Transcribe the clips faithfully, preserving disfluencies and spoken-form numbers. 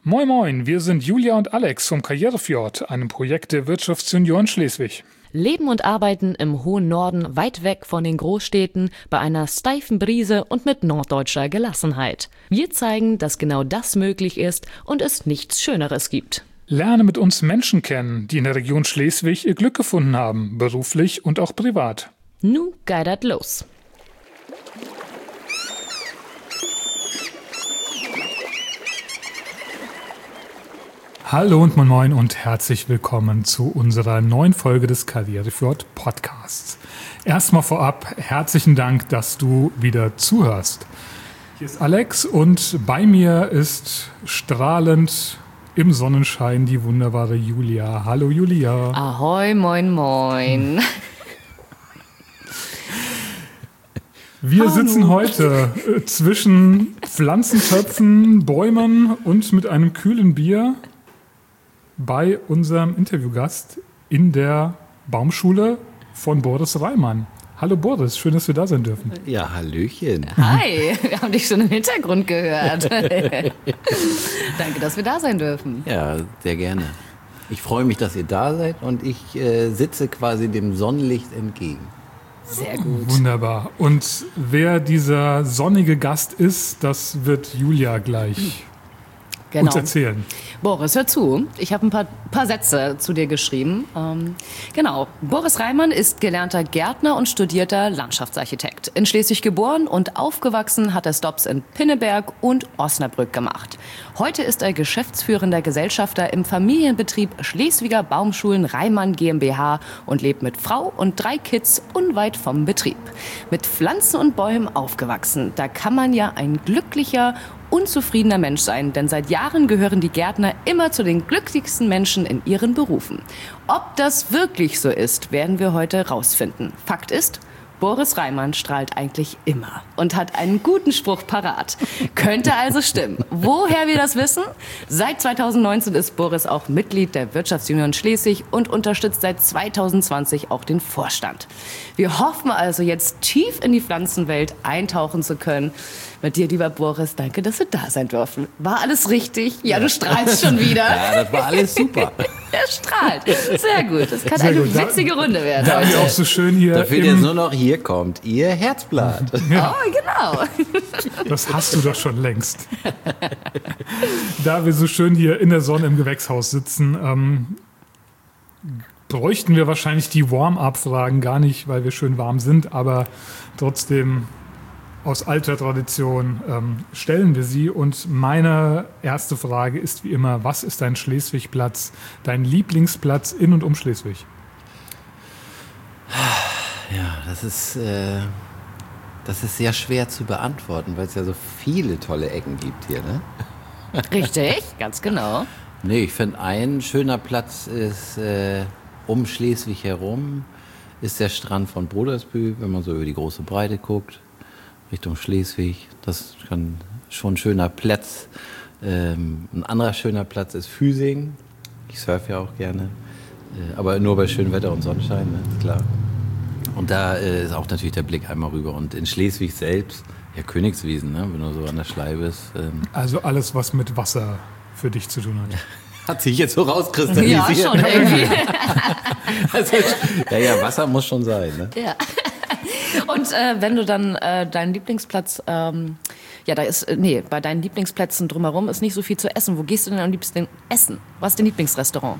Moin Moin, wir sind Julia und Alex vom Karrierefjord, einem Projekt der Wirtschaftsjunioren Schleswig. Leben und arbeiten im hohen Norden, weit weg von den Großstädten, bei einer steifen Brise und mit norddeutscher Gelassenheit. Wir zeigen, dass genau das möglich ist und es nichts Schöneres gibt. Lerne mit uns Menschen kennen, die in der Region Schleswig ihr Glück gefunden haben, beruflich und auch privat. Nu geidert los. Hallo und moin moin und herzlich willkommen zu unserer neuen Folge des Karrierefjord Podcasts. Erstmal vorab herzlichen Dank, dass du wieder zuhörst. Hier ist Alex und bei mir ist strahlend im Sonnenschein die wunderbare Julia. Hallo Julia. Ahoi, moin moin. Wir Hallo. sitzen heute äh, zwischen Pflanzentöpfen, Bäumen und mit einem kühlen Bier bei unserem Interviewgast in der Baumschule von Boris Reimann. Hallo Boris, schön, dass wir da sein dürfen. Ja, Hallöchen. Hi, wir haben dich schon im Hintergrund gehört. Danke, dass wir da sein dürfen. Ja, sehr gerne. Ich freue mich, dass ihr da seid und ich äh, sitze quasi dem Sonnenlicht entgegen. Sehr gut. Wunderbar. Und wer dieser sonnige Gast ist, das wird Julia gleich Genau. uns erzählen. Boris, hör zu. Ich habe ein paar, paar Sätze zu dir geschrieben. Ähm, genau. Boris Reimann ist gelernter Gärtner und studierter Landschaftsarchitekt. In Schleswig geboren und aufgewachsen hat er Stops in Pinneberg und Osnabrück gemacht. Heute ist er geschäftsführender Gesellschafter im Familienbetrieb Schleswiger Baumschulen Reimann GmbH und lebt mit Frau und drei Kids unweit vom Betrieb. Mit Pflanzen und Bäumen aufgewachsen. Da kann man ja ein glücklicher unzufriedener Mensch sein, denn seit Jahren gehören die Gärtner immer zu den glücklichsten Menschen in ihren Berufen. Ob das wirklich so ist, werden wir heute rausfinden. Fakt ist, Boris Reimann strahlt eigentlich immer und hat einen guten Spruch parat. Könnte also stimmen. Woher wir das wissen? Seit zweitausendneunzehn ist Boris auch Mitglied der Wirtschaftsjunioren Schleswig und unterstützt seit zweitausendzwanzig auch den Vorstand. Wir hoffen also jetzt tief in die Pflanzenwelt eintauchen zu können. Mit dir, lieber Boris, danke, dass wir da sein dürfen. War alles richtig? Ja, du strahlst schon wieder. Ja, das war alles super. Er strahlt. Sehr gut. Das kann Sehr eine gut. witzige Runde werden. Da wir heute. auch so schön hier Da fehlt im, jetzt nur noch, hier kommt ihr Herzblatt. ja, Oh, genau. das hast du doch schon längst. Da wir so schön hier in der Sonne im Gewächshaus sitzen, ähm, bräuchten wir wahrscheinlich die Warm-up-Fragen gar nicht, weil wir schön warm sind, aber trotzdem aus alter Tradition ähm, stellen wir sie. Und meine erste Frage ist wie immer, was ist dein Schleswig-Platz, dein Lieblingsplatz in und um Schleswig? Ja, das ist, äh, das ist sehr schwer zu beantworten, weil es ja so viele tolle Ecken gibt hier, ne? Richtig, ganz genau. Nee, ich finde, ein schöner Platz ist äh, um Schleswig herum, ist der Strand von Brodersbühl, wenn man so über die große Breite guckt. Richtung Schleswig, das kann schon ein schöner Platz. Ähm, ein anderer schöner Platz ist Füsing. Ich surfe ja auch gerne, äh, aber nur bei schönem Wetter und Sonnenschein, ne? Ist klar. Und da äh, ist auch natürlich der Blick einmal rüber. Und in Schleswig selbst, ja, Königswiesen, ne? Wenn du so an der Schleibe bist. Ähm, Also alles, was mit Wasser für dich zu tun hat. hat sich jetzt so rauskristallisiert. Ja, schon irgendwie. Also, ja, ja, Wasser muss schon sein, ne? Ja. Und äh, wenn du dann äh, deinen Lieblingsplatz, ähm, ja, da ist, äh, nee, bei deinen Lieblingsplätzen drumherum ist nicht so viel zu essen. Wo gehst du denn am liebsten essen? Was ist dein Lieblingsrestaurant?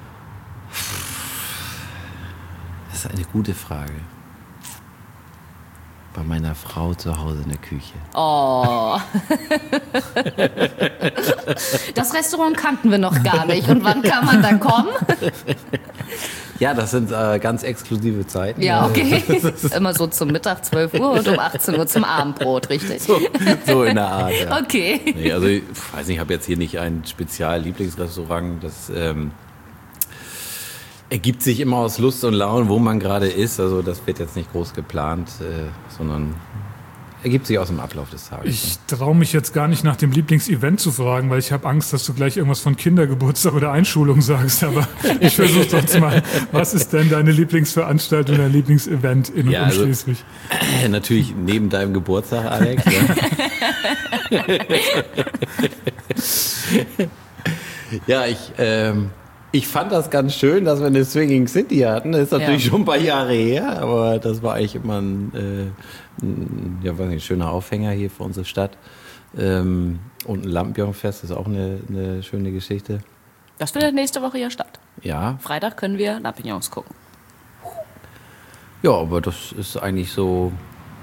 Das ist eine gute Frage. Bei meiner Frau zu Hause in der Küche. Oh. Das Restaurant kannten wir noch gar nicht. Und wann kann man da kommen? Ja, das sind äh, ganz exklusive Zeiten. Ja, okay. Immer so zum Mittag, zwölf Uhr und um achtzehn Uhr zum Abendbrot, richtig? So, so in der Art, ja. Okay. Nee, also ich weiß nicht, ich habe jetzt hier nicht ein Spezial-Lieblingsrestaurant. Das ähm, ergibt sich immer aus Lust und Laune, wo man gerade ist. Also das wird jetzt nicht groß geplant, äh, sondern ergibt sich aus dem Ablauf des Tages. Ich traue mich jetzt gar nicht nach dem Lieblingsevent zu fragen, weil ich habe Angst, dass du gleich irgendwas von Kindergeburtstag oder Einschulung sagst. Aber ich versuche trotzdem mal, was ist denn deine Lieblingsveranstaltung, dein Lieblingsevent in und Ja, um also, Schleswig? Äh, natürlich neben deinem Geburtstag, Alex. Ja. Ja, ich, ähm, ich fand das ganz schön, dass wir eine Swinging City hatten. Das ist natürlich ja. schon ein paar Jahre her, aber das war eigentlich immer ein, äh, ein ja, weiß nicht, schöner Aufhänger hier für unsere Stadt. Ähm, und ein Lampion-Fest ist auch eine, eine schöne Geschichte. Das findet nächste Woche ja statt. Ja. Freitag können wir Lampions gucken. Ja, aber das ist eigentlich so...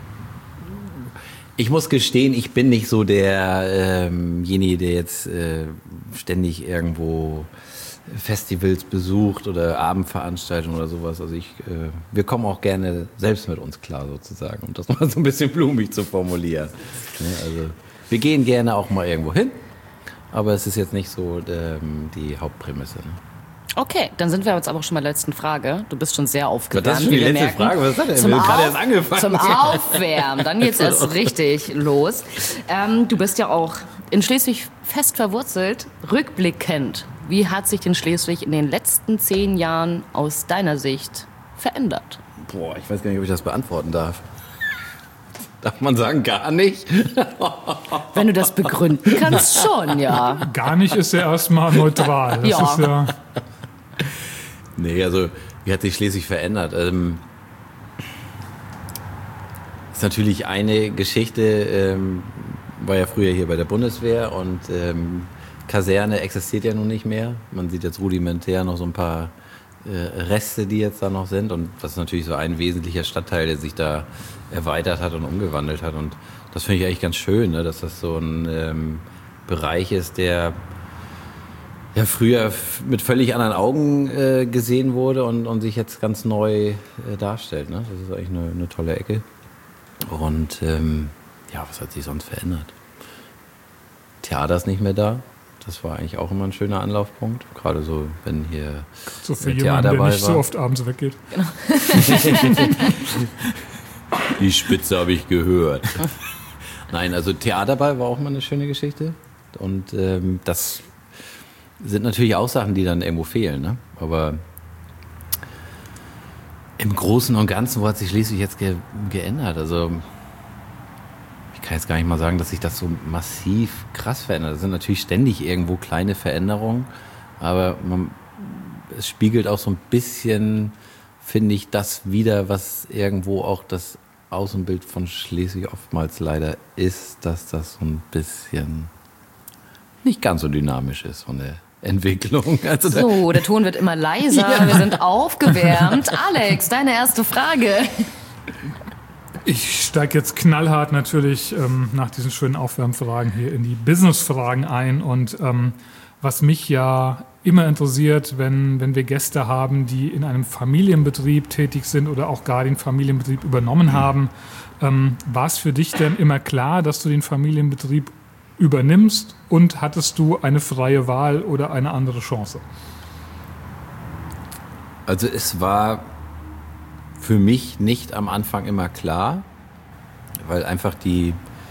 Ich muss gestehen, ich bin nicht so derjenige, ähm der jetzt äh, ständig irgendwo Festivals besucht oder Abendveranstaltungen oder sowas. Also ich, äh, wir kommen auch gerne selbst mit uns klar sozusagen, um das mal so ein bisschen blumig zu formulieren. Ja, also wir gehen gerne auch mal irgendwo hin, aber es ist jetzt nicht so ähm, die Hauptprämisse. Ne? Okay, dann sind wir jetzt aber auch schon bei der letzten Frage. Du bist schon sehr aufgewärmt. Das ist schon die letzte merken. Frage. Was ist das denn? Zum wir haben gerade Auf- erst angefangen. Zum Aufwärmen. Dann geht's erst richtig los. Ähm, du bist ja auch in Schleswig fest verwurzelt. Rückblickend, wie hat sich denn Schleswig in den letzten zehn Jahren aus deiner Sicht verändert? Boah, ich weiß gar nicht, ob ich das beantworten darf. Darf man sagen, gar nicht? Wenn du das begründen kannst, schon, ja. Gar nicht ist ja erstmal neutral. Das Ja. ist ja... Nee, also wie hat sich Schleswig verändert? Ähm, ist natürlich eine Geschichte, ähm, war ja früher hier bei der Bundeswehr und ähm, Kaserne existiert ja nun nicht mehr. Man sieht jetzt rudimentär noch so ein paar äh, Reste, die jetzt da noch sind und das ist natürlich so ein wesentlicher Stadtteil, der sich da erweitert hat und umgewandelt hat und das finde ich eigentlich ganz schön, ne, dass das so ein ähm, Bereich ist, der ja früher mit völlig anderen Augen äh, gesehen wurde und, und sich jetzt ganz neu äh, darstellt. Ne? Das ist eigentlich eine, eine tolle Ecke. Und ähm, ja, was hat sich sonst verändert? Theater ist nicht mehr da. Das war eigentlich auch immer ein schöner Anlaufpunkt. Gerade so, wenn hier So für jemanden, der nicht war. so oft abends weggeht. Genau. Die Spitze habe ich gehört. Nein, also Theaterball war auch mal eine schöne Geschichte. Und ähm, das sind natürlich auch Sachen, die dann irgendwo fehlen. Ne? Aber im Großen und Ganzen, wo hat sich Schleswig jetzt ge- geändert? Also ich kann jetzt gar nicht mal sagen, dass sich das so massiv krass verändert. Das sind natürlich ständig irgendwo kleine Veränderungen, aber man, es spiegelt auch so ein bisschen, finde ich, das wider, was irgendwo auch das Außenbild von Schleswig oftmals leider ist, dass das so ein bisschen nicht ganz so dynamisch ist von der Entwicklung. Also so, der Ton wird immer leiser, ja. Wir sind aufgewärmt. Alex, deine erste Frage. Ich steige jetzt knallhart natürlich ähm, nach diesen schönen Aufwärmfragen hier in die Business-Fragen ein. Und ähm, was mich ja immer interessiert, wenn, wenn wir Gäste haben, die in einem Familienbetrieb tätig sind oder auch gar den Familienbetrieb übernommen haben, ähm, war es für dich denn immer klar, dass du den Familienbetrieb übernimmst und hattest du eine freie Wahl oder eine andere Chance? Also es war für mich nicht am Anfang immer klar, weil einfach die,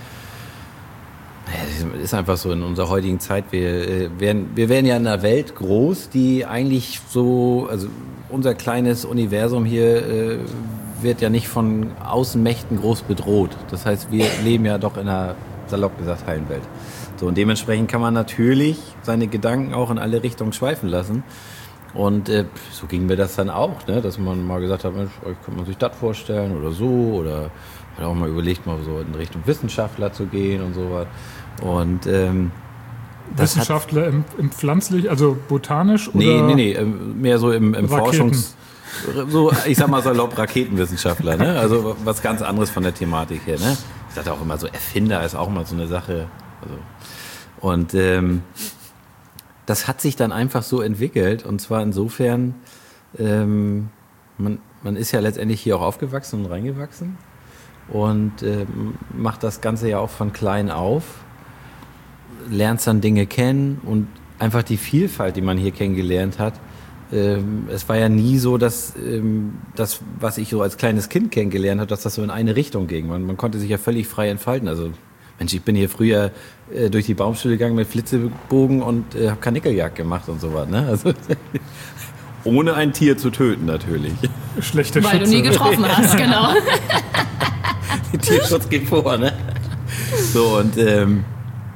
es ist einfach so in unserer heutigen Zeit, wir werden, wir werden ja in einer Welt groß, die eigentlich so, also unser kleines Universum hier äh, wird ja nicht von Außenmächten groß bedroht. Das heißt, wir leben ja doch in einer, salopp gesagt, heilen Welt. So, und dementsprechend kann man natürlich seine Gedanken auch in alle Richtungen schweifen lassen. Und äh, so ging mir das dann auch, ne? Dass man mal gesagt hat, Mensch, euch könnte man sich das vorstellen oder so. Oder hat auch mal überlegt, mal so in Richtung Wissenschaftler zu gehen und sowas. Und ähm, Wissenschaftler im, im pflanzlich, also botanisch? Oder nee, nee, nee, mehr so im, im Forschungs... So, ich sag mal salopp Raketenwissenschaftler, ne? Also was ganz anderes von der Thematik her, ne? Ich sagte auch immer so, Erfinder ist auch mal so eine Sache. Also, und ähm, das hat sich dann einfach so entwickelt und zwar insofern, ähm, man, man ist ja letztendlich hier auch aufgewachsen und reingewachsen und ähm, macht das Ganze ja auch von klein auf, lernt dann Dinge kennen und einfach die Vielfalt, die man hier kennengelernt hat. Ähm, es war ja nie so, dass ähm, das, was ich so als kleines Kind kennengelernt habe, dass das so in eine Richtung ging. Man, man konnte sich ja völlig frei entfalten. Also Mensch, ich bin hier früher äh, durch die Baumstühle gegangen mit Flitzebogen und äh, habe Karnickeljagd gemacht und so was. Ne? Also, ohne ein Tier zu töten natürlich. Schlechte Weil Schütze. du nie getroffen hast, genau. Tierschutz geht vor, ne? So, und ähm,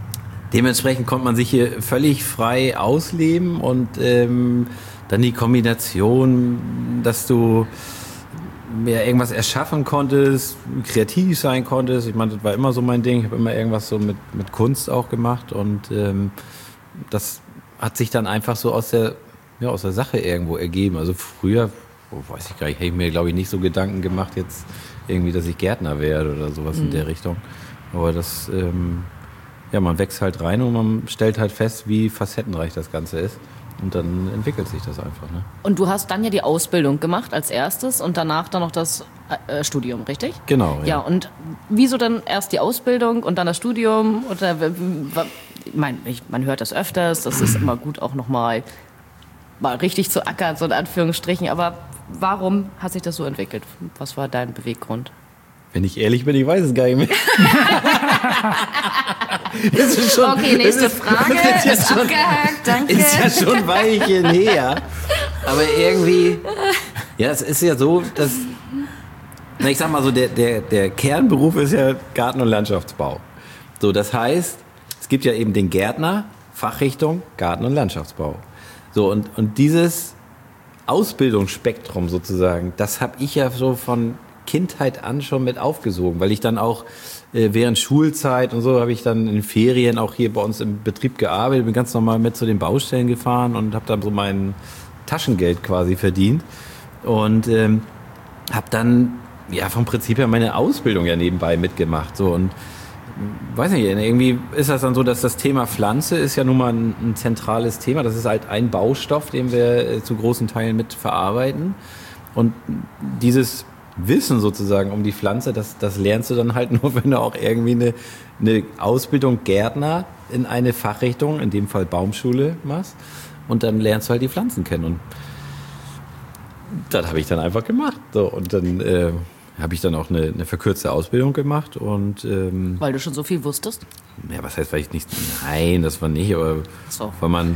dementsprechend konnte man sich hier völlig frei ausleben und ähm, dann die Kombination, dass du mehr irgendwas erschaffen konntest, kreativ sein konntest. Ich meine, das war immer so mein Ding. Ich habe immer irgendwas so mit, mit Kunst auch gemacht und ähm, das hat sich dann einfach so aus der, ja, aus der Sache irgendwo ergeben. Also früher, oh, weiß ich gar nicht, hätte ich mir, glaube ich, nicht so Gedanken gemacht, jetzt irgendwie, dass ich Gärtner werde oder sowas mhm. in der Richtung. Aber das, ähm, ja, man wächst halt rein und man stellt halt fest, wie facettenreich das Ganze ist. Und dann entwickelt sich das einfach. Ne? Und du hast dann ja die Ausbildung gemacht als erstes und danach dann noch das äh, Studium, richtig? Genau, ja. Ja, und wieso dann erst die Ausbildung und dann das Studium? Oder, ich mein, ich, man hört das öfters, das ist immer gut auch nochmal mal richtig zu ackern, so in Anführungsstrichen. Aber warum hat sich das so entwickelt? Was war dein Beweggrund? Wenn ich ehrlich bin, ich weiß es gar nicht mehr. Das ist schon, okay, nächste ist, Frage. Ist, ja ist schon, abgehakt, danke. Ist ja schon ein Weilchen her. Aber irgendwie, ja, es ist ja so, dass, na, ich sag mal so, der, der, der Kernberuf ist ja Garten- und Landschaftsbau. So, das heißt, es gibt ja eben den Gärtner, Fachrichtung Garten- und Landschaftsbau. So, und, und dieses Ausbildungsspektrum sozusagen, das habe ich ja so von Kindheit an schon mit aufgesogen, weil ich dann auch äh, während Schulzeit und so habe ich dann in Ferien auch hier bei uns im Betrieb gearbeitet, bin ganz normal mit zu den Baustellen gefahren und habe dann so mein Taschengeld quasi verdient und ähm, habe dann ja vom Prinzip her meine Ausbildung ja nebenbei mitgemacht so und weiß nicht, irgendwie ist das dann so, dass das Thema Pflanze ist ja nun mal ein, ein zentrales Thema, das ist halt ein Baustoff, den wir äh, zu großen Teilen mit verarbeiten und dieses Wissen sozusagen um die Pflanze, das, das lernst du dann halt nur, wenn du auch irgendwie eine, eine Ausbildung Gärtner in eine Fachrichtung, in dem Fall Baumschule, machst. Und dann lernst du halt die Pflanzen kennen. Und das habe ich dann einfach gemacht. So, und dann äh, habe ich dann auch eine, eine verkürzte Ausbildung gemacht. Und, ähm, weil du schon so viel wusstest? Ja, was heißt, weil ich nicht... Nein, das war nicht, aber so. Weil man...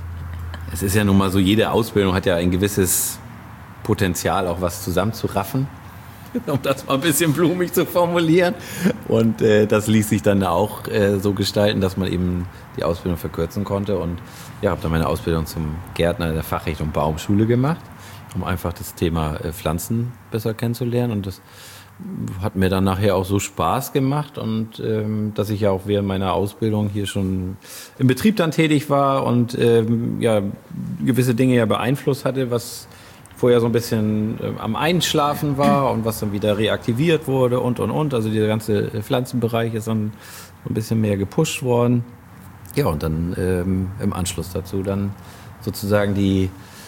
Es ist ja nun mal so, jede Ausbildung hat ja ein gewisses Potenzial, auch was zusammenzuraffen. Um das mal ein bisschen blumig zu formulieren. Und äh, das ließ sich dann auch äh, so gestalten, dass man eben die Ausbildung verkürzen konnte. Und ja, habe dann meine Ausbildung zum Gärtner in der Fachrichtung Baumschule gemacht, um einfach das Thema äh, Pflanzen besser kennenzulernen. Und das hat mir dann nachher auch so Spaß gemacht. Und ähm, dass ich ja auch während meiner Ausbildung hier schon im Betrieb dann tätig war und ähm, ja, gewisse Dinge ja beeinflusst hatte, was vorher so ein bisschen äh, am Einschlafen war und was dann wieder reaktiviert wurde und, und, und. Also dieser ganze Pflanzenbereich ist dann so ein bisschen mehr gepusht worden. Ja, und dann ähm, im Anschluss dazu dann sozusagen die,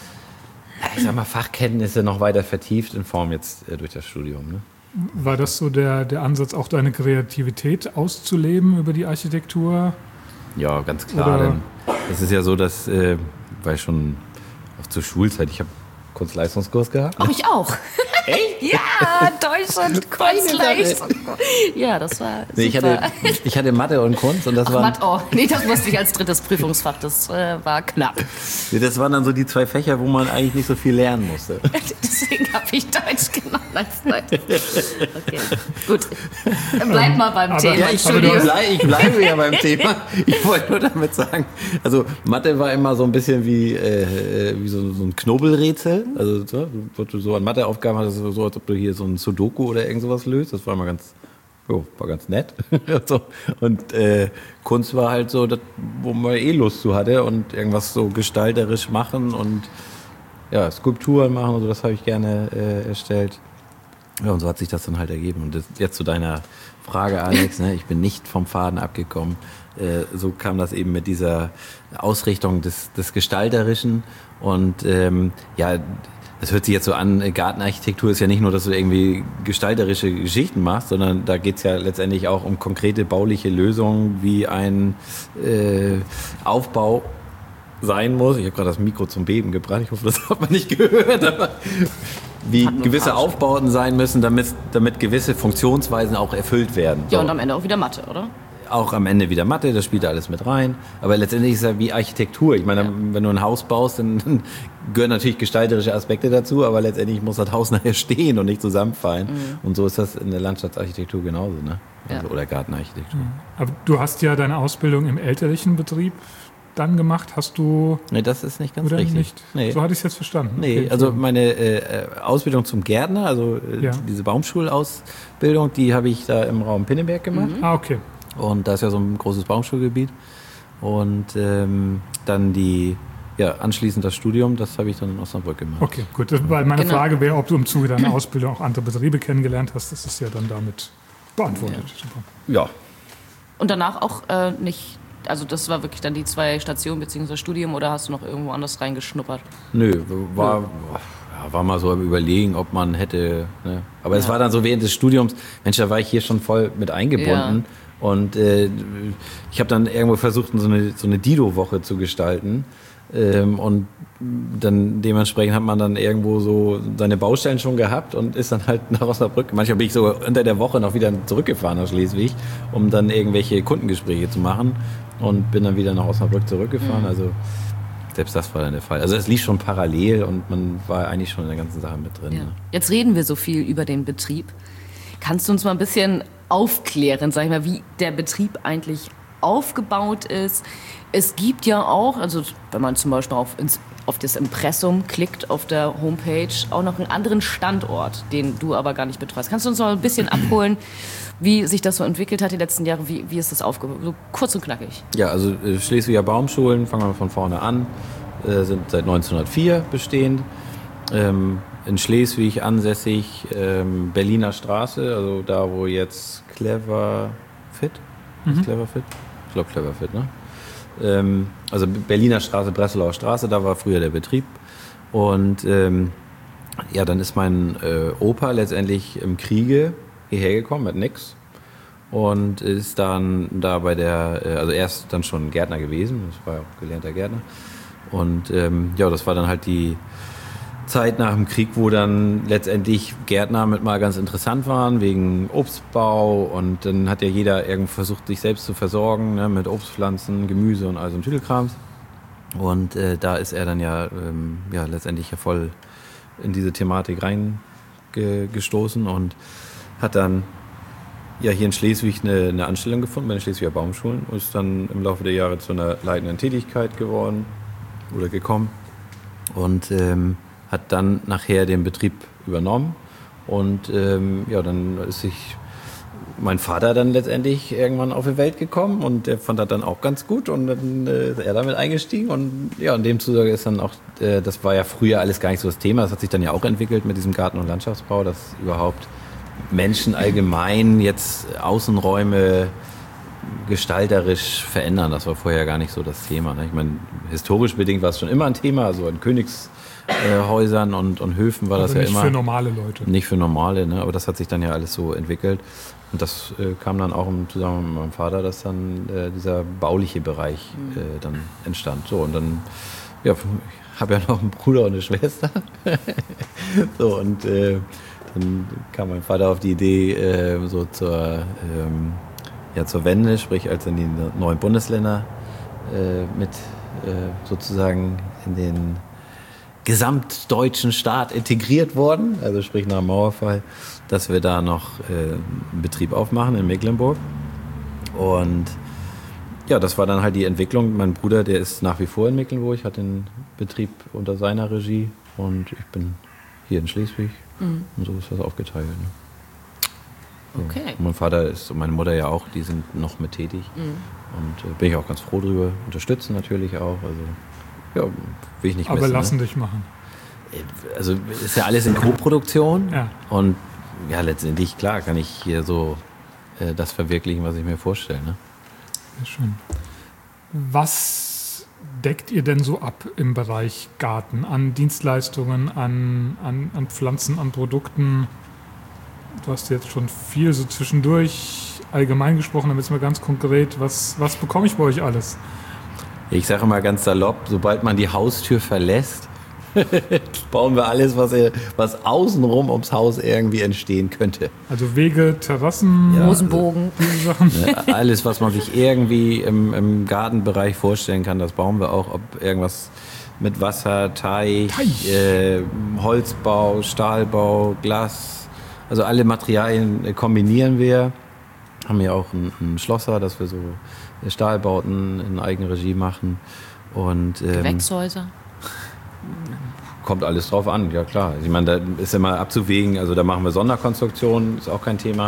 ich sag mal, Fachkenntnisse noch weiter vertieft in Form jetzt äh, durch das Studium. Ne? War das so der, der Ansatz, auch deine Kreativität auszuleben über die Architektur? Ja, ganz klar. Denn es ist ja so, dass, äh, weil schon auch zur Schulzeit, ich habe Kunstleistungskurs gehabt. Ach, ich auch. Echt? Ja, Deutsch und Kunstleistung. Ja, das war nee, ich, hatte, ich hatte Mathe und Kunst und das war. Mathe, oh, nee, das wusste ich als drittes Prüfungsfach. Das äh, war knapp. Nee, das waren dann so die zwei Fächer, wo man eigentlich nicht so viel lernen musste. Deswegen habe ich Deutsch genommen als zweites. Okay, gut. Bleib mal beim aber, Thema. Ja, ich, ich, bleib, ich bleibe ja beim Thema. Ich wollte nur damit sagen, also Mathe war immer so ein bisschen wie, äh, wie so, so ein Knobelrätsel. Also so, du so an Matheaufgaben hattest, so als ob du hier so ein Sudoku oder irgend sowas löst. Das war immer ganz, jo, war ganz nett. so. Und äh, Kunst war halt so, das, wo man eh Lust zu hatte und irgendwas so gestalterisch machen und ja, Skulpturen machen und so, das habe ich gerne äh, erstellt. Ja, und so hat sich das dann halt ergeben. Und das, jetzt zu deiner Frage, Alex, ne, ich bin nicht vom Faden abgekommen. Äh, so kam das eben mit dieser Ausrichtung des, des Gestalterischen. Und ähm, ja, das hört sich jetzt so an, Gartenarchitektur ist ja nicht nur, dass du irgendwie gestalterische Geschichten machst, sondern da geht es ja letztendlich auch um konkrete bauliche Lösungen, wie ein äh, Aufbau sein muss. Ich habe gerade das Mikro zum Beben gebracht, ich hoffe, das hat man nicht gehört, aber wie gewisse Aufbauten sein müssen, damit, damit gewisse Funktionsweisen auch erfüllt werden. Ja, so. Und am Ende auch wieder Mathe, oder? auch am Ende wieder Mathe, das spielt da alles mit rein. Aber letztendlich ist es ja wie Architektur. Ich meine, ja. wenn du ein Haus baust, dann, dann gehören natürlich gestalterische Aspekte dazu, aber letztendlich muss das Haus nachher stehen und nicht zusammenfallen. Mhm. Und so ist das in der Landschaftsarchitektur genauso, ne? Also, ja. Oder Gartenarchitektur. Mhm. Aber du hast ja deine Ausbildung im elterlichen Betrieb dann gemacht. Hast du... Nee, das ist nicht ganz oder richtig. Nicht? Nee. So hatte ich es jetzt verstanden. Nee, okay. also meine äh, Ausbildung zum Gärtner, also äh, ja. diese Baumschulausbildung, die habe ich da im Raum Pinneberg gemacht. Mhm. Ah, okay. Und da ist ja so ein großes Baumschulgebiet. Und ähm, dann die, ja, anschließend das Studium, das habe ich dann in Osnabrück gemacht. Okay, gut. Weil meine genau. Frage wäre, ob du im Zuge deiner Ausbildung auch andere Betriebe kennengelernt hast. Das ist ja dann damit beantwortet. Ja. Super. Ja. Und danach auch äh, nicht, also das war wirklich dann die zwei Stationen bzw. Studium oder hast du noch irgendwo anders reingeschnuppert? Nö, war... Ja. War mal so am Überlegen, ob man hätte... Ne? Aber ja. es war dann so während des Studiums, Mensch, da war ich hier schon voll mit eingebunden. Ja. Und äh, ich habe dann irgendwo versucht, so eine, so eine Dido-Woche zu gestalten. Ähm, und dann dementsprechend hat man dann irgendwo so seine Baustellen schon gehabt und ist dann halt nach Osnabrück. Manchmal bin ich so unter der Woche noch wieder zurückgefahren aus Schleswig, um dann irgendwelche Kundengespräche zu machen. Und bin dann wieder nach Osnabrück zurückgefahren. Mhm. Also selbst das war dann der Fall. Also es lief schon parallel und man war eigentlich schon in der ganzen Sache mit drin. Ja. Ne? Jetzt reden wir so viel über den Betrieb. Kannst du uns mal ein bisschen aufklären, sag ich mal, wie der Betrieb eigentlich aufgebaut ist? Es gibt ja auch, also wenn man zum Beispiel auf, ins, auf das Impressum klickt auf der Homepage, auch noch einen anderen Standort, den du aber gar nicht betreust. Kannst du uns noch ein bisschen abholen, wie sich das so entwickelt hat die letzten Jahre? Wie, wie ist das aufgebaut? So kurz und knackig. Ja, also äh, Schleswiger Baumschulen, fangen wir von vorne an, äh, sind seit neunzehnhundertvier bestehend. Ähm, in Schleswig ansässig, ähm, Berliner Straße, also da, wo jetzt Clever Fit, mhm. Clever Fit? Ich glaube Clever Fit, ne? Ähm, also Berliner Straße, Breslauer Straße, da war früher der Betrieb. Und ähm, ja, dann ist mein äh, Opa letztendlich im Kriege hierher gekommen mit nix und ist dann da bei der, äh, also erst dann schon Gärtner gewesen, das war ja auch gelernter Gärtner. Und ähm, ja, das war dann halt die Zeit nach dem Krieg, wo dann letztendlich Gärtner mit mal ganz interessant waren, wegen Obstbau, und dann hat ja jeder irgendwie versucht, sich selbst zu versorgen, ne, mit Obstpflanzen, Gemüse und all so ein Tüdelkrams. Und äh, da ist er dann ja, ähm, ja letztendlich ja voll in diese Thematik reingestoßen und hat dann ja hier in Schleswig eine, eine Anstellung gefunden bei den Schleswiger Baumschulen und ist dann im Laufe der Jahre zu einer leitenden Tätigkeit geworden oder gekommen und ähm, hat dann nachher den Betrieb übernommen und ähm, ja, dann ist sich mein Vater dann letztendlich irgendwann auf die Welt gekommen und der fand das dann auch ganz gut und dann äh, ist er damit eingestiegen und ja, in dem Zuge ist dann auch, äh, das war ja früher alles gar nicht so das Thema, das hat sich dann ja auch entwickelt mit diesem Garten- und Landschaftsbau, dass überhaupt Menschen allgemein jetzt Außenräume gestalterisch verändern, das war vorher gar nicht so das Thema, ne? Ich meine, historisch bedingt war es schon immer ein Thema, also in Königs Äh, Häusern und, und Höfen war aber das ja immer. Nicht für normale Leute. Nicht für normale, ne? Aber das hat sich dann ja alles so entwickelt. Und das äh, kam dann auch im Zusammenhang mit meinem Vater, dass dann äh, dieser bauliche Bereich äh, dann entstand. So, und dann, ja, ich habe ja noch einen Bruder und eine Schwester. So, und äh, dann kam mein Vater auf die Idee, äh, so zur, ähm, ja, zur Wende, sprich als in die neuen Bundesländer äh, mit äh, sozusagen in den gesamtdeutschen Staat integriert worden, also sprich nach dem Mauerfall, dass wir da noch äh, einen Betrieb aufmachen in Mecklenburg. Und ja, das war dann halt die Entwicklung. Mein Bruder, der ist nach wie vor in Mecklenburg, hat den Betrieb unter seiner Regie und ich bin hier in Schleswig. Mhm. Und so ist das aufgeteilt. Ne? So. Okay. Und mein Vater ist und meine Mutter ja auch, die sind noch mit tätig. Mhm. Und äh, bin ich auch ganz froh drüber. Unterstützen natürlich auch. Also ja, will ich nicht Aber missen, lassen ne? dich machen. Also ist ja alles in Co-Produktion. Ja. Und ja, letztendlich, klar, kann ich hier so äh, das verwirklichen, was ich mir vorstelle. Ne? Sehr schön. Was deckt ihr denn so ab im Bereich Garten? An Dienstleistungen, an, an, an Pflanzen, an Produkten? Du hast jetzt schon viel so zwischendurch allgemein gesprochen, damit es mal ganz konkret, was, was bekomme ich bei euch alles? Ich sage mal ganz salopp, sobald man die Haustür verlässt, bauen wir alles, was, was außenrum ums Haus irgendwie entstehen könnte. Also Wege, Terrassen, ja, Rosenbogen. Diese Sachen. Ja, alles, was man sich irgendwie im, im Gartenbereich vorstellen kann, das bauen wir auch. Ob irgendwas mit Wasser, Teich, Teich. Äh, Holzbau, Stahlbau, Glas. Also alle Materialien kombinieren wir. Haben ja auch einen, einen Schlosser, dass wir so Stahlbauten in Eigenregie machen. Und, ähm, Gewächshäuser? Kommt alles drauf an, ja klar. Ich meine, da ist immer abzuwägen, also da machen wir Sonderkonstruktionen, ist auch kein Thema.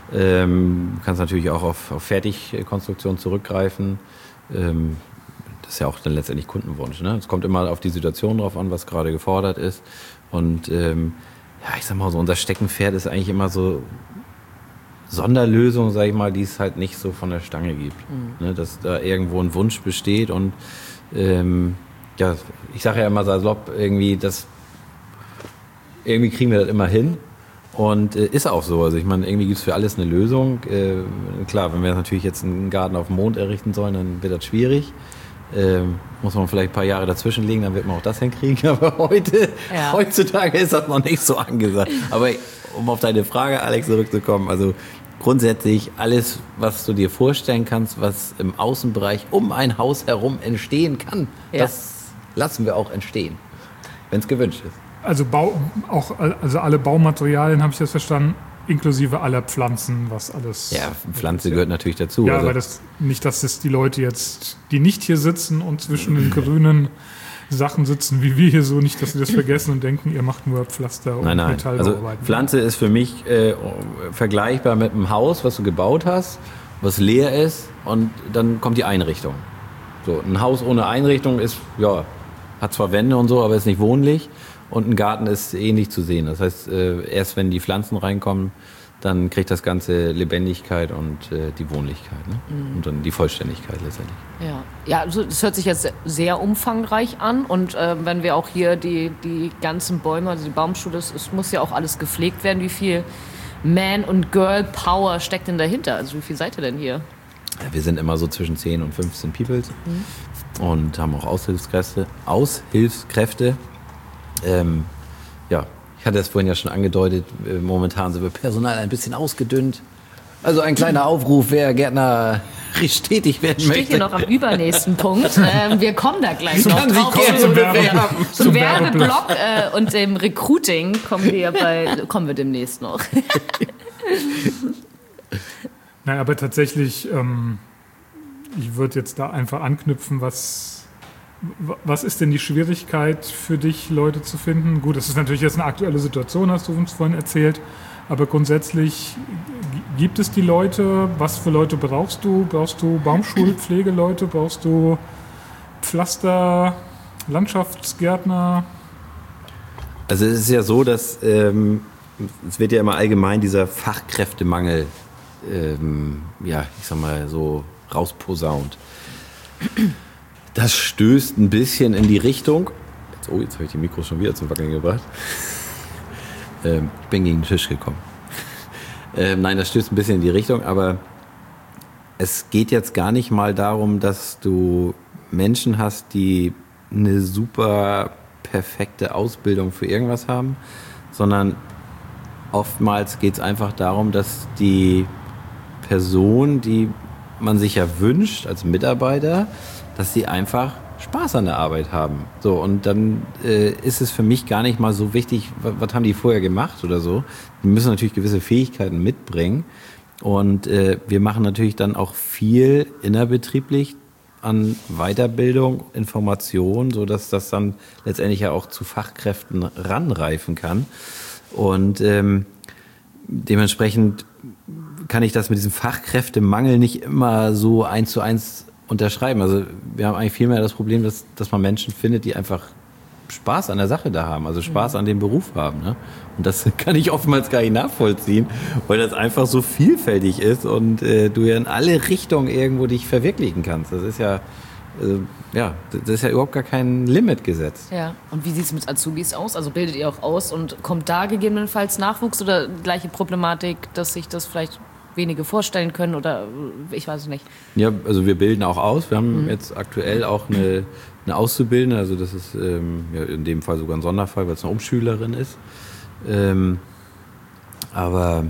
Ähm, du kannst natürlich auch auf, auf Fertigkonstruktionen zurückgreifen. Ähm, das ist ja auch dann letztendlich Kundenwunsch. Ne? Es kommt immer auf die Situation drauf an, was gerade gefordert ist. Und ähm, ja, ich sag mal so, unser Steckenpferd ist eigentlich immer so Sonderlösungen, sag ich mal, die es halt nicht so von der Stange gibt. Mhm. Ne? Dass da irgendwo ein Wunsch besteht und ähm, ja, ich sage ja immer salopp, irgendwie, das, irgendwie kriegen wir das immer hin und äh, ist auch so. Also ich meine, irgendwie gibt es für alles eine Lösung. Äh, klar, wenn wir natürlich jetzt einen Garten auf dem Mond errichten sollen, dann wird das schwierig. Äh, muss man vielleicht ein paar Jahre dazwischen legen, dann wird man auch das hinkriegen. Aber heute, ja. heutzutage ist das noch nicht so angesagt. Aber um auf deine Frage, Alex, zurückzukommen, also grundsätzlich alles, was du dir vorstellen kannst, was im Außenbereich um ein Haus herum entstehen kann, ja. das lassen wir auch entstehen, wenn es gewünscht ist. Also, Bau, auch, also alle Baumaterialien, habe ich das verstanden, inklusive aller Pflanzen, was alles... Ja, Pflanze ja. gehört natürlich dazu. Ja, also. aber das, nicht, dass es die Leute jetzt, die nicht hier sitzen und zwischen den grünen Sachen sitzen, wie wir hier so, nicht, dass sie das vergessen und denken, ihr macht nur Pflaster und nein, nein. Metallbauarbeiten. Also Pflanze ist für mich äh, vergleichbar mit einem Haus, was du gebaut hast, was leer ist und dann kommt die Einrichtung. So, ein Haus ohne Einrichtung ist, ja, hat zwar Wände und so, aber ist nicht wohnlich. Und ein Garten ist ähnlich zu sehen. Das heißt, äh, erst wenn die Pflanzen reinkommen, dann kriegt das Ganze Lebendigkeit und äh, die Wohnlichkeit. Ne? Mhm. Und dann die Vollständigkeit letztendlich. Ja, ja, also das hört sich jetzt sehr umfangreich an. Und äh, wenn wir auch hier die, die ganzen Bäume, also die Baumschule, es, es muss ja auch alles gepflegt werden. Wie viel Man- und Girl-Power steckt denn dahinter? Also wie viel seid ihr denn hier? Ja, wir sind immer so zwischen zehn und fünfzehn Peoples. Mhm. Und haben auch Aushilfskräfte. Aushilfskräfte. Ähm, ja, ich hatte es vorhin ja schon angedeutet, momentan sind wir personal ein bisschen ausgedünnt. Also ein kleiner Aufruf, wer Gärtner stetig werden möchte. Steht hier noch am übernächsten Punkt. Ähm, wir kommen da gleich noch Sie drauf. kommen zum Werbe- Zum, zum Werbeblock äh, und dem Recruiting kommen wir, bei, kommen wir demnächst noch. Nein, aber tatsächlich, ähm, ich würde jetzt da einfach anknüpfen, was, was ist denn die Schwierigkeit für dich, Leute zu finden? Gut, das ist natürlich jetzt eine aktuelle Situation, hast du uns vorhin erzählt, aber grundsätzlich gibt es die Leute? Was für Leute brauchst du? Brauchst du Baumschulpflegeleute? Brauchst du Pflaster, Landschaftsgärtner? Also es ist ja so, dass ähm, es wird ja immer allgemein dieser Fachkräftemangel, ähm, ja, ich sag mal so rausposaunt. Das stößt ein bisschen in die Richtung. Jetzt, oh, jetzt habe ich die Mikros schon wieder zum Wackeln gebracht. ähm, ich bin gegen den Tisch gekommen. ähm, nein, das stößt ein bisschen in die Richtung, aber es geht jetzt gar nicht mal darum, dass du Menschen hast, die eine super perfekte Ausbildung für irgendwas haben, sondern oftmals geht es einfach darum, dass die Person, die man sich ja wünscht als Mitarbeiter, dass sie einfach Spaß an der Arbeit haben. So, und dann äh, ist es für mich gar nicht mal so wichtig, was, was haben die vorher gemacht oder so. Die müssen natürlich gewisse Fähigkeiten mitbringen. Und äh, wir machen natürlich dann auch viel innerbetrieblich an Weiterbildung, Information, sodass das dann letztendlich ja auch zu Fachkräften ranreifen kann. Und ähm, dementsprechend kann ich das mit diesem Fachkräftemangel nicht immer so eins zu eins unterschreiben. Also wir haben eigentlich vielmehr das Problem, dass, dass man Menschen findet, die einfach Spaß an der Sache da haben, also Spaß an dem Beruf haben. Ne? Und das kann ich oftmals gar nicht nachvollziehen, weil das einfach so vielfältig ist und äh, du ja in alle Richtungen irgendwo dich verwirklichen kannst. Das ist ja, äh, ja, das ist ja überhaupt gar kein Limit gesetzt. Ja. Und wie sieht es mit Azubis aus? Also bildet ihr auch aus und kommt da gegebenenfalls Nachwuchs oder gleiche Problematik, dass sich das vielleicht wenige vorstellen können oder ich weiß es nicht. Ja, also wir bilden auch aus. Wir haben mhm. jetzt aktuell auch eine, eine Auszubildende, also das ist ähm, ja, in dem Fall sogar ein Sonderfall, weil es eine Umschülerin ist. Ähm, aber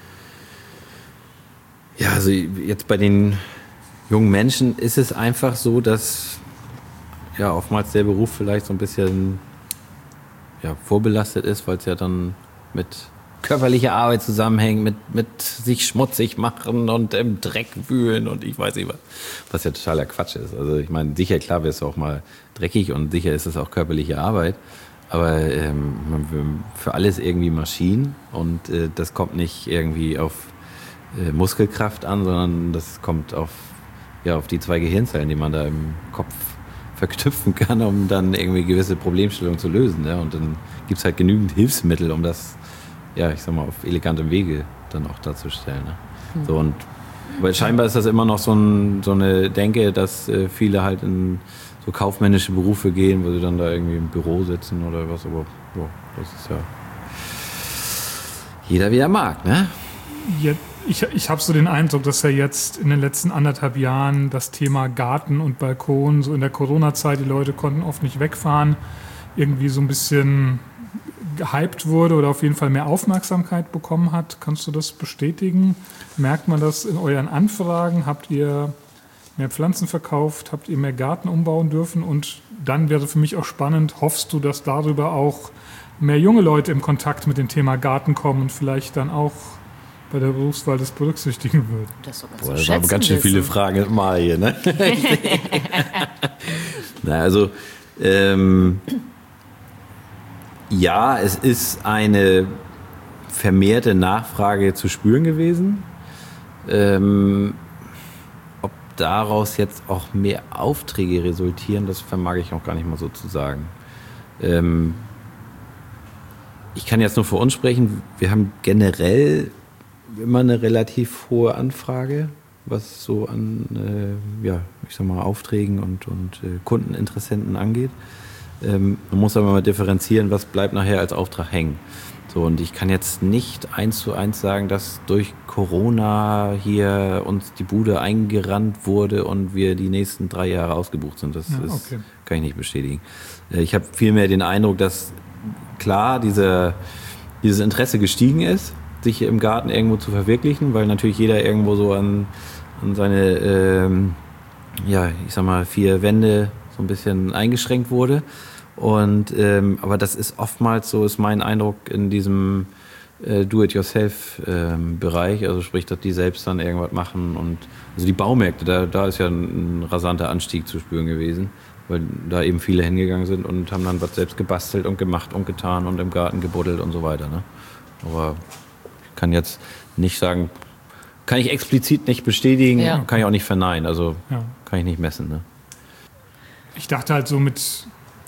ja, also jetzt bei den jungen Menschen ist es einfach so, dass ja oftmals der Beruf vielleicht so ein bisschen ja, vorbelastet ist, weil es ja dann mit körperlicher Arbeit zusammenhängt, mit, mit sich schmutzig machen und im Dreck wühlen und ich weiß nicht was, was ja totaler Quatsch ist. Also ich meine, sicher, klar wirst du auch mal dreckig und sicher ist es auch körperliche Arbeit, aber ähm, für alles irgendwie Maschinen und äh, das kommt nicht irgendwie auf äh, Muskelkraft an, sondern das kommt auf, ja, auf die zwei Gehirnzellen, die man da im Kopf verknüpfen kann, um dann irgendwie gewisse Problemstellungen zu lösen. Ja? Und dann gibt es halt genügend Hilfsmittel, um das, ja, ich sag mal, auf elegantem Wege dann auch darzustellen. Ne? Mhm. So, und, weil scheinbar ist das immer noch so, ein, so eine Denke, dass äh, viele halt in so kaufmännische Berufe gehen, wo sie dann da irgendwie im Büro sitzen oder was, aber ja, das ist ja jeder wie er mag, ne? Ja, ich ich habe so den Eindruck, dass ja jetzt in den letzten anderthalb Jahren das Thema Garten und Balkon, so in der Corona-Zeit, die Leute konnten oft nicht wegfahren, irgendwie so ein bisschen gehypt wurde oder auf jeden Fall mehr Aufmerksamkeit bekommen hat. Kannst du das bestätigen? Merkt man das in euren Anfragen? Habt ihr mehr Pflanzen verkauft? Habt ihr mehr Garten umbauen dürfen? Und dann wäre für mich auch spannend, hoffst du, dass darüber auch mehr junge Leute im Kontakt mit dem Thema Garten kommen und vielleicht dann auch bei der Berufswahl das berücksichtigen würden? Das, Boah, das waren ganz schön wissen. Viele Fragen mal hier, ne? Na, also ähm, ja, es ist eine vermehrte Nachfrage zu spüren gewesen. Ähm, ob daraus jetzt auch mehr Aufträge resultieren, das vermag ich auch gar nicht mal so zu sagen. Ähm, ich kann jetzt nur für uns sprechen. Wir haben generell immer eine relativ hohe Anfrage, was so an äh, ja, ich sag mal, Aufträgen und, und äh, Kundeninteressenten angeht. Ähm, man muss aber mal differenzieren, was bleibt nachher als Auftrag hängen. So, und ich kann jetzt nicht eins zu eins sagen, dass durch Corona hier uns die Bude eingerannt wurde und wir die nächsten drei Jahre ausgebucht sind. Das ja, ist, okay. Kann ich nicht bestätigen. Äh, ich habe vielmehr den Eindruck, dass klar diese, dieses Interesse gestiegen ist, sich hier im Garten irgendwo zu verwirklichen, weil natürlich jeder irgendwo so an, an seine, ähm, ja, ich sag mal, vier Wände so ein bisschen eingeschränkt wurde. Und, ähm, aber das ist oftmals, so ist mein Eindruck, in diesem äh, Do-it-yourself-Bereich, ähm, also sprich, dass die selbst dann irgendwas machen. Und also die Baumärkte, da, da ist ja ein, ein rasanter Anstieg zu spüren gewesen, weil da eben viele hingegangen sind und haben dann was selbst gebastelt und gemacht und getan und im Garten gebuddelt und so weiter. Ne? Aber ich kann jetzt nicht sagen, kann ich explizit nicht bestätigen, ja. Kann ich auch nicht verneinen, also ja. Kann ich nicht messen. Ne? Ich dachte halt so mit,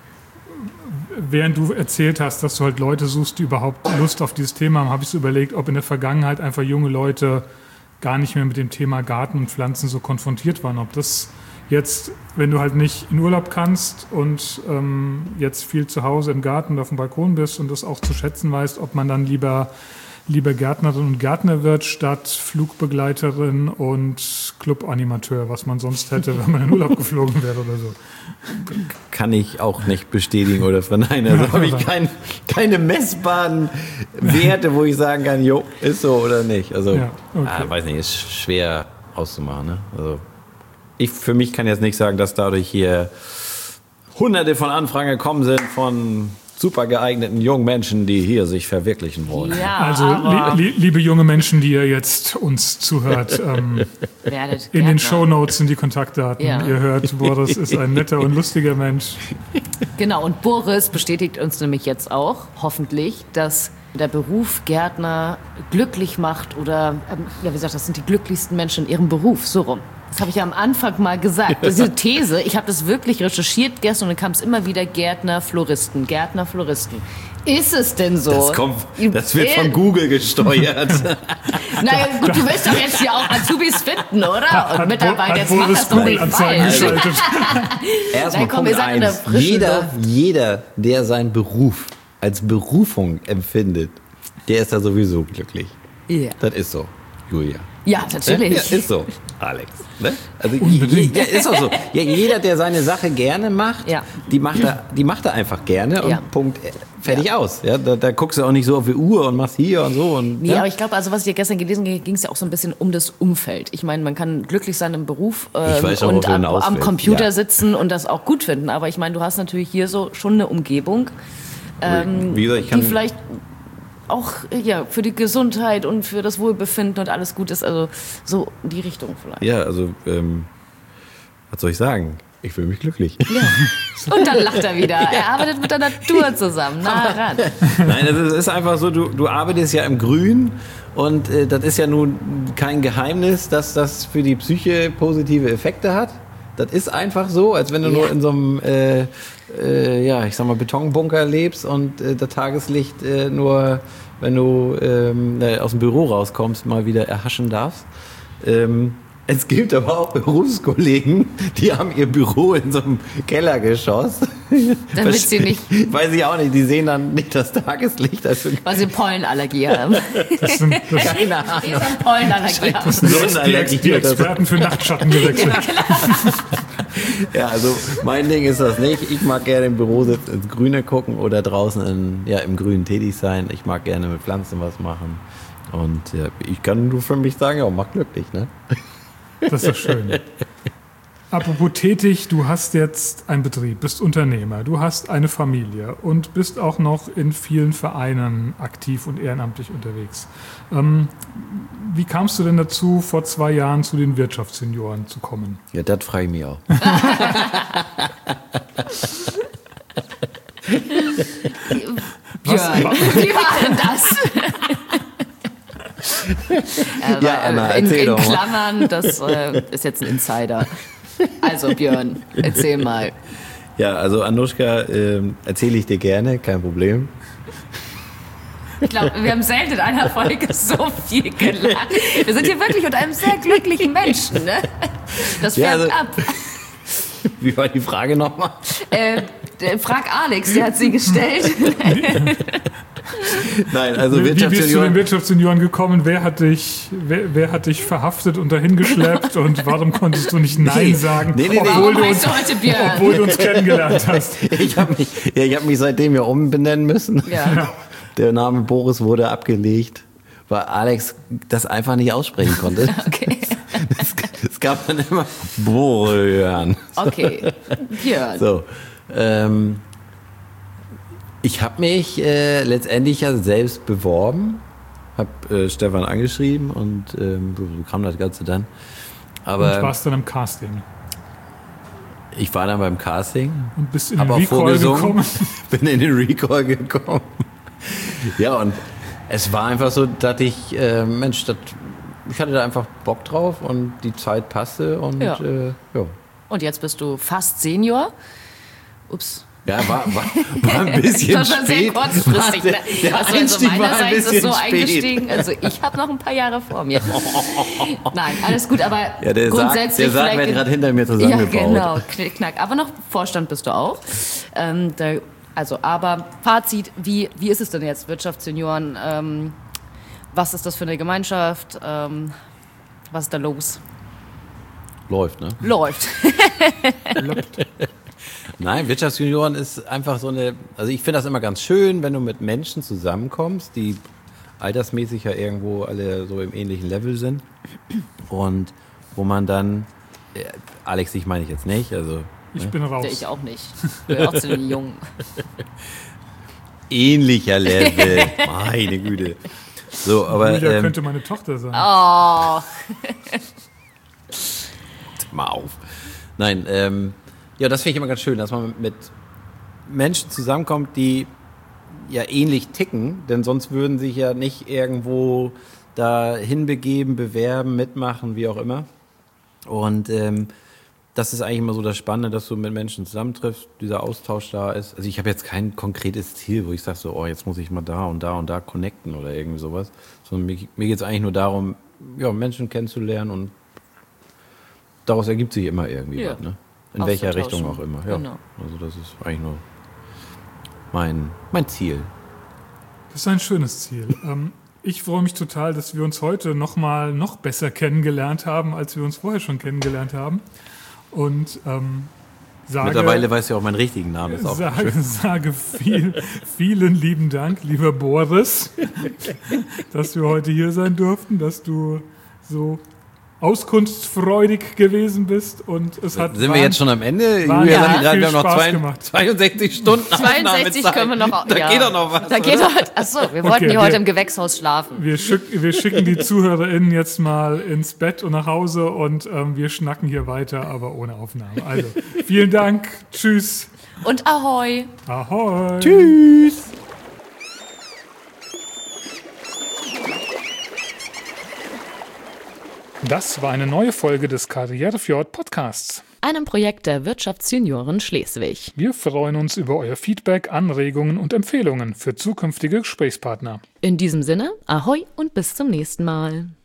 während du erzählt hast, dass du halt Leute suchst, die überhaupt Lust auf dieses Thema haben, habe ich so überlegt, ob in der Vergangenheit einfach junge Leute gar nicht mehr mit dem Thema Garten und Pflanzen so konfrontiert waren. Ob das jetzt, wenn du halt nicht in Urlaub kannst und ähm, jetzt viel zu Hause im Garten oder auf dem Balkon bist und das auch zu schätzen weißt, ob man dann lieber lieber Gärtnerin und Gärtner wird, statt Flugbegleiterin und Clubanimateur, was man sonst hätte, wenn man in Urlaub geflogen wäre oder so. Kann ich auch nicht bestätigen oder verneinen. Also ja, habe ich kein, keine messbaren Werte, wo ich sagen kann, jo, ist so oder nicht. Also, ja, okay. ah, weiß nicht, ist schwer auszumachen. Ne? Also, ich für mich kann jetzt nicht sagen, dass dadurch hier hunderte von Anfragen gekommen sind von super geeigneten jungen Menschen, die hier sich verwirklichen wollen. Ja, also li- li- liebe junge Menschen, die ihr jetzt uns zuhört, ähm, in den Shownotes sind die Kontaktdaten. Ja. Ihr hört, Boris ist ein netter und lustiger Mensch. Genau, und Boris bestätigt uns nämlich jetzt auch, hoffentlich, dass der Beruf Gärtner glücklich macht oder, ähm, ja, wie gesagt, das sind die glücklichsten Menschen in ihrem Beruf, so rum. Das habe ich ja am Anfang mal gesagt. Diese These, ich habe das wirklich recherchiert gestern und dann kam es immer wieder Gärtner, Floristen, Gärtner, Floristen. Ist es denn so? Das, kommt, das wird von Google gesteuert. Naja, gut, du willst doch jetzt hier auch Azubis finden, oder? Und Mitarbeiter, jetzt mach das doch nicht falsch. Erstmal Punkt eins. Jeder, jeder, der seinen Beruf als Berufung empfindet, der ist da sowieso glücklich. Ja. Das ist so, Julia. Ja, natürlich. Ja, ist so, Alex. Ne? Also Unbedingt. Ja, ist auch so. Ja, jeder, der seine Sache gerne macht, Ja. die, macht er, die macht er einfach gerne und Ja. Punkt, äh, fertig aus. Ja, da, da guckst du auch nicht so auf die Uhr und machst hier und so. Und, Nee, ja? aber ich glaube, also was ich ja gestern gelesen habe, ging es ja auch so ein bisschen um das Umfeld. Ich meine, man kann glücklich sein im Beruf ähm, Ich weiß schon, und worauf du am, hinaus am willst. Computer Ja. sitzen und das auch gut finden. Aber ich meine, du hast natürlich hier so schon eine Umgebung, ähm, Wie gesagt, ich kann- die vielleicht auch ja, für die Gesundheit und für das Wohlbefinden und alles gut ist. Also so in die Richtung vielleicht. Ja, also, ähm, was soll ich sagen? Ich fühle mich glücklich. Ja. Und dann lacht er wieder. Er arbeitet mit der Natur zusammen. Na ran. Nein, es ist einfach so, du, du arbeitest ja im Grün und äh, das ist ja nun kein Geheimnis, dass das für die Psyche positive Effekte hat. Das ist einfach so, als wenn du Ja. nur in so einem, äh, äh, ja, ich sag mal, Betonbunker lebst und äh, das Tageslicht äh, nur, wenn du ähm, äh, aus dem Büro rauskommst, mal wieder erhaschen darfst. Ähm, Es gibt aber auch Berufskollegen, die haben ihr Büro in so einem Kellergeschoss. Damit sie nicht- Weiß ich auch nicht, die sehen dann nicht das Tageslicht. Also Weil sie Pollenallergie haben. Das sind, das, keine Ahnung. Die haben Pollenallergie haben. das sind die, Ex- die, Sonnenallergie Ex- die oder so. Experten für Nachtschatten gewechselt. Ja, also mein Ding ist das nicht. Ich mag gerne im Büro sitzen, ins Grüne gucken oder draußen in, ja, im Grünen tätig sein. Ich mag gerne mit Pflanzen was machen. Und ja, ich kann nur für mich sagen, ja, macht glücklich, ne? Das ist doch schön. Apropos tätig, du hast jetzt einen Betrieb, bist Unternehmer, du hast eine Familie und bist auch noch in vielen Vereinen aktiv und ehrenamtlich unterwegs. Ähm, wie kamst du denn dazu, vor zwei Jahren zu den Wirtschaftssenioren zu kommen? Ja, das frage ich mich auch. Björn, wie war denn das? Äh, Ja, Anna, in, erzähl in doch mal. Klammern, das äh, ist jetzt ein Insider. Also Björn, erzähl mal. Ja, also Anuschka, ähm, erzähle ich dir gerne, kein Problem. Ich glaube, wir haben selten in einer Folge so viel gelacht. Wir sind hier wirklich unter einem sehr glücklichen Menschen. Ne? Das Ja, färbt also- ab. Wie war die Frage nochmal? Äh, der, frag Alex, der hat sie gestellt. Nein, also Wie bist du den Wirtschaftssenioren. Wirtschaftssenioren gekommen? Wer hat dich, wer, wer hat dich verhaftet und dahin geschleppt und warum konntest du nicht Nein Nee. sagen, Nee, nee, nee. obwohl, Warum du uns, heißt du heute Björn? obwohl du uns kennengelernt hast? Ich habe mich, ja, ich hab mich seitdem ja umbenennen müssen. Ja. Der Name Boris wurde abgelegt, weil Alex das einfach nicht aussprechen konnte. Okay. Es, es gab dann immer Borian. Okay, Björn. So, ähm, ich habe mich äh, letztendlich ja selbst beworben, habe äh, Stefan angeschrieben und ähm, so kam das Ganze dann. Aber Und warst dann im Casting ich war dann beim Casting, und bist in den habe auch Recall vorgesungen, gekommen. bin in den Recall gekommen. Ja, und es war einfach so, dass ich, äh, Mensch, das, ich hatte da einfach Bock drauf und die Zeit passte und Ja. äh, ja. Und jetzt bist du fast Senior. Ups. Ja, war, war, war ein bisschen Das war sehr spät. kurzfristig. Der, Ne? der Also, also Einstieg war ein meinerseits ist bisschen so spät. eingestiegen. Also ich habe noch ein paar Jahre vor mir. Nein, alles gut, aber Ja, der Sarg, grundsätzlich der Sarg vielleicht wird in- gerade hinter mir Ja, zusammengebaut. genau, knick, knack. Aber noch Vorstand bist du auch. Ähm, da, also, aber Fazit, wie, wie ist es denn jetzt, Wirtschaftssenioren? Ähm, was ist das für eine Gemeinschaft? Ähm, was ist da los? Läuft, ne? Läuft. Nein, Wirtschaftsjunioren ist einfach so eine, also ich finde das immer ganz schön, wenn du mit Menschen zusammenkommst, die altersmäßig ja irgendwo alle so im ähnlichen Level sind und wo man dann, äh, Alex, ich meine ich jetzt nicht, also Ich bin raus. Ich auch nicht. Ich gehöre auch zu den Jungen. ähnlicher Level, meine Güte. So, aber Julia ähm, könnte meine Tochter sein. Oh, mal auf. Nein, ähm, ja, das finde ich immer ganz schön, dass man mit Menschen zusammenkommt, die ja ähnlich ticken, denn sonst würden sich ja nicht irgendwo da hinbegeben, bewerben, mitmachen, wie auch immer. Und ähm, das ist eigentlich immer so das Spannende, dass du mit Menschen zusammentriffst, dieser Austausch da ist. Also ich habe jetzt kein konkretes Ziel, wo ich sage so, oh, jetzt muss ich mal da und da und da connecten oder irgendwie sowas. Sondern mir, mir geht es eigentlich nur darum, ja, Menschen kennenzulernen und daraus ergibt sich immer irgendwie Ja. was, ne? In welcher Auszutauschen. Richtung auch immer. Ja. Genau. Also das ist eigentlich nur mein, mein Ziel. Das ist ein schönes Ziel. Ähm, Ich freue mich total, dass wir uns heute noch mal noch besser kennengelernt haben, als wir uns vorher schon kennengelernt haben. Und ähm, sage, mittlerweile weiß ich auch meinen richtigen Namen. Ist auch sage, sage viel, vielen lieben Dank, lieber Boris, dass wir heute hier sein durften, dass du so auskunftsfreudig gewesen bist und es hat Sind wir jetzt schon am Ende? Julia, ja. sagt gerade, wir haben noch Spaß zwei, gemacht. zweiundsechzig Stunden zweiundsechzig können wir noch. Da ja. geht doch noch was. Da geht doch, achso, wir wollten Okay, hier heute wir- im Gewächshaus schlafen. Wir, schick, wir schicken die ZuhörerInnen jetzt mal ins Bett und nach Hause und ähm, wir schnacken hier weiter, aber ohne Aufnahme. Also, vielen Dank. Tschüss. Und Ahoi! Ahoi. Tschüss. Das war eine neue Folge des Karrierefjord Podcasts. Einem Projekt der Wirtschaftsjunioren Schleswig. Wir freuen uns über euer Feedback, Anregungen und Empfehlungen für zukünftige Gesprächspartner. In diesem Sinne, Ahoi und bis zum nächsten Mal.